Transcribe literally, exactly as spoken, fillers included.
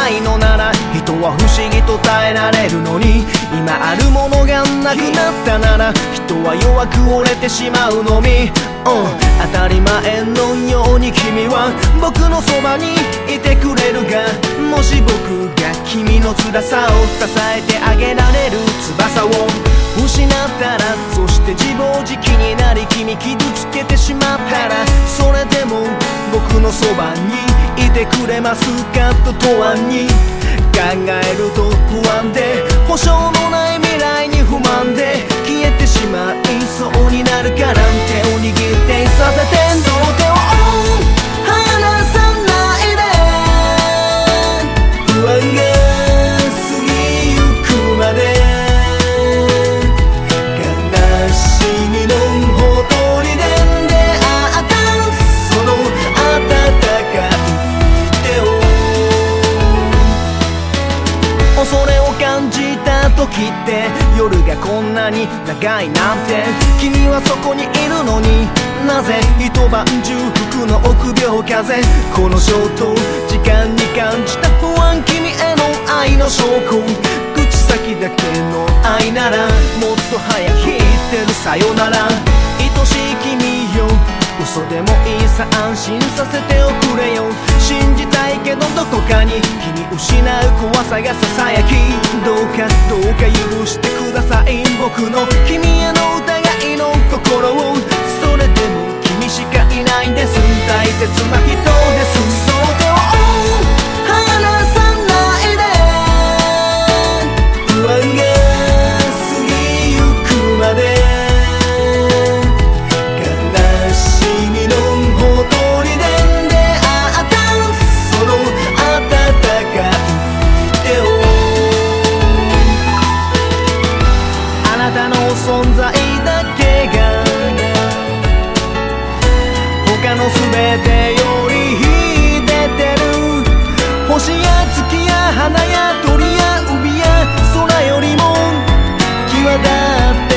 ないのなら人は不思議と耐えられるのに、今あるものがなくなったなら人は弱く折れてしまうのみ、うん、当たり前のように君は僕のそばにいてくれるが、もし僕が君の辛さを支えてあげられる翼を失ったら、そして自暴自棄になり君傷つけてしまったら、それでも僕のそばにいてくれますかと問わんに考えると不安で、保証のない未来に不満で消えてしまいそうになるから手を握っていさせて、その手を離さないで、不安が過ぎゆくまで悲しみのほとりで出会ったその温かい手を、恐れを感じた時って夜がこんなに長いなんて、君はそこにいるのになぜ一晩中吹くの臆病風、このショート時間に感じた不安、君への愛の証拠、口先だけの愛ならもっと早く言ってるさよなら、愛しい君よ嘘でもいいさ安心させておくれよ、信じたいけどどこかに君失う怖さがささやき、どうかどうか許してください僕の君への疑いの心を、それでも君しかいないんです、大切な人です、その手を離さないで、不安が過ぎゆくまで存在だけが他の全てより秀でてる、星や月や花や鳥や海や空よりも際立って